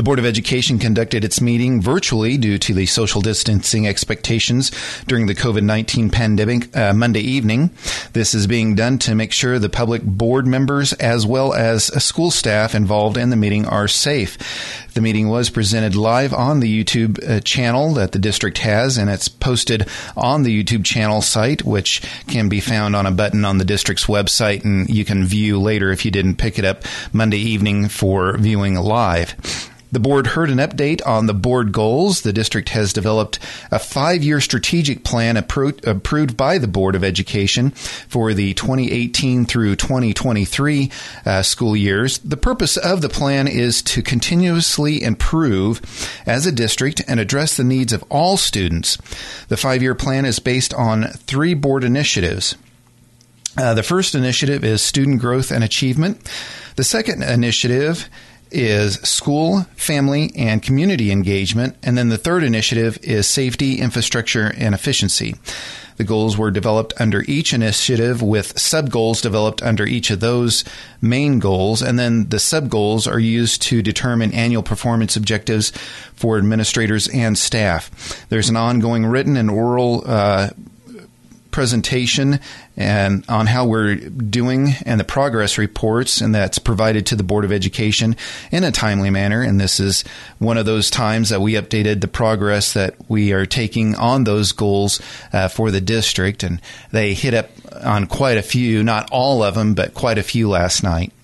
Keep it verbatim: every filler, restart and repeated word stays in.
The Board of Education conducted its meeting virtually due to the social distancing expectations during the COVID nineteen pandemic uh, Monday evening. This is being done to make sure the public board members as well as school staff involved in the meeting are safe. The meeting was presented live on the YouTube uh, channel that the district has, and it's posted on the YouTube channel site, which can be found on a button on the district's website, and you can view later if you didn't pick it up Monday evening for viewing live. The board heard an update on the board goals. The district has developed a five-year strategic plan appro- approved by the Board of Education for the twenty eighteen through twenty twenty-three uh, school years. The purpose of the plan is to continuously improve as a district and address the needs of all students. The five-year plan is based on three board initiatives. Uh, the first initiative is student growth and achievement. The second initiative is school, family, and community engagement. And then the third initiative is safety, infrastructure, and efficiency. The goals were developed under each initiative with sub-goals developed under each of those main goals. And then the sub-goals are used to determine annual performance objectives for administrators and staff. There's an ongoing written and oral uh, presentation and on how we're doing and the progress reports, and that's provided to the Board of Education in a timely manner. And this is one of those times that we updated the progress that we are taking on those goals uh, for the district, and they hit up on quite a few, not all of them, but quite a few last night.